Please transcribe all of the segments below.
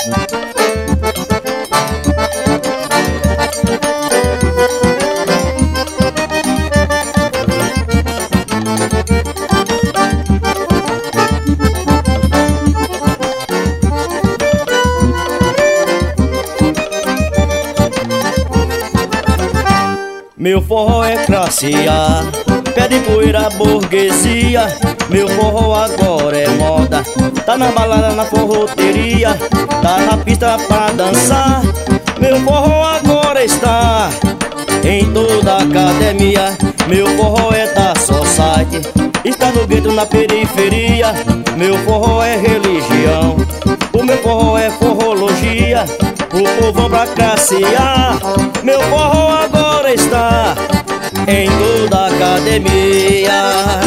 Meu forró é classe A, pé de poeira burguesia. Meu forró agora é moda, tá na balada, na forroteria, tá na pista pra dançar. Meu forró agora está em toda a academia. Meu forró é da society, está no gueto, na periferia. Meu forró é religião, o meu forró é forrologia, o povão pra classe A. Meu forró agora está em toda a academia.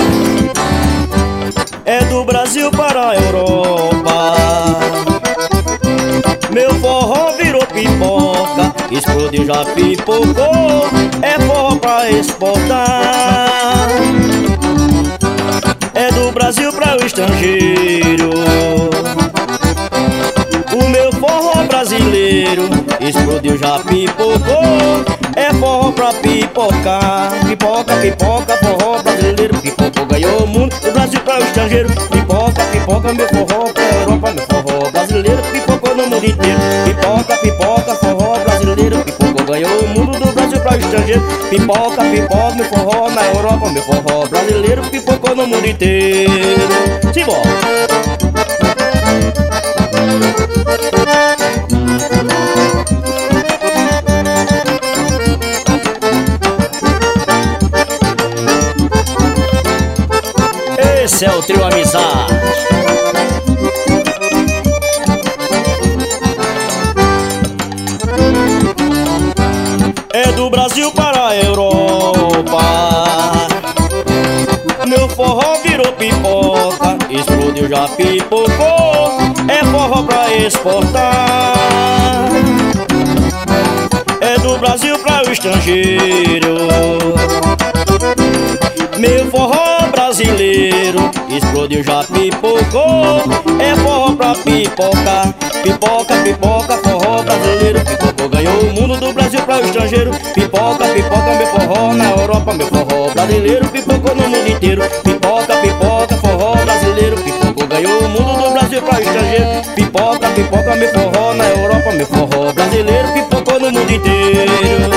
É do Brasil para a Europa. Meu forró virou pipoca, explodiu, já pipocou. É forró pra exportar. É do Brasil para o estrangeiro. O meu forró brasileiro explodiu, já pipocou. É forró pra pipocar. Pipoca, pipoca, forró brasileiro. Pipocou, ganhou o mundo, do Brasil para o estrangeiro. Pipoca, pipoca, meu forró pra Europa. Meu forró brasileiro pipocou no mundo inteiro. Pipoca, pipoca, forró brasileiro. Pipocou, ganhou o mundo, do Brasil para o estrangeiro. Pipoca, pipoca, meu forró na Europa. Meu forró brasileiro pipocou no mundo inteiro. Simbora! Esse é o Trio Amizade. É do Brasil para a Europa. Meu forró virou pipoca, explodiu, já pipocou. É forró pra exportar. É do Brasil para o estrangeiro. Meu forró brasileiro explodiu, já pipocou. É forró pra pipocar. Pipoca, pipoca, forró brasileiro. Pipocou, ganhou o mundo, do Brasil para o estrangeiro. Pipoca, pipoca, meu forró na Europa. Meu forró brasileiro pipocou no mundo inteiro. Pipoca, pipoca, forró brasileiro. Pipocou, ganhou o mundo, do Brasil para o estrangeiro. Pipoca, pipoca, meu forró na Europa. Meu forró brasileiro pipocou no mundo inteiro.